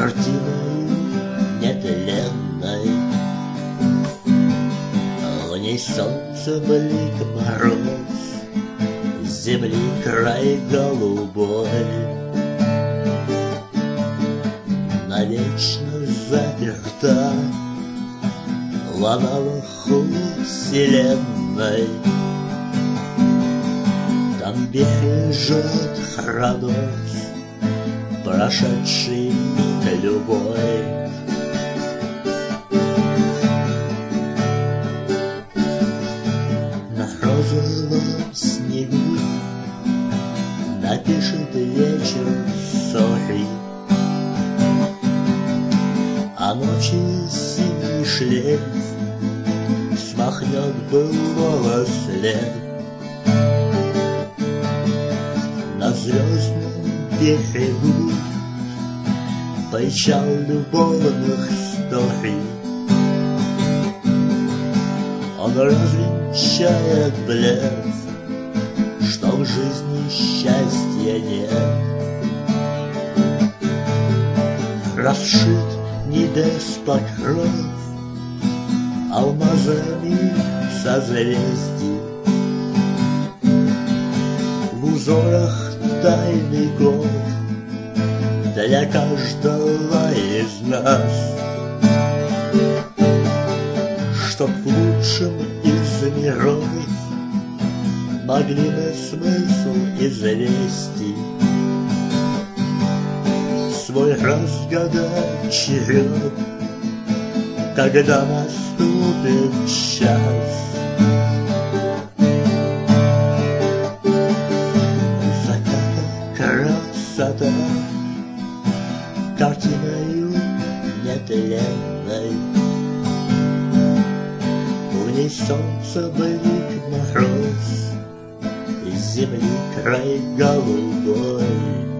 картиной нетленной. В ней солнце, блик, мороз, земли край голубой. Навечно заперта в аналогу вселенной. Там бережет Хронос, прошедший миг любой. На розовом снегу напишет вечер Софий, а ночи синий шлейф смахнет былого след. На звездном берегу поищал любовных стохий. Он развенчает блеск, что в жизни счастья нет. Расшит небес покров алмазами созвездий. В узорах тайный год для каждого из нас, чтоб в лучшем из миров могли мы смысл извести, свой разгадать черед, когда наступит час. Красота картиною нетленной. В ней солнце, блик, мороз, и земли край голубой.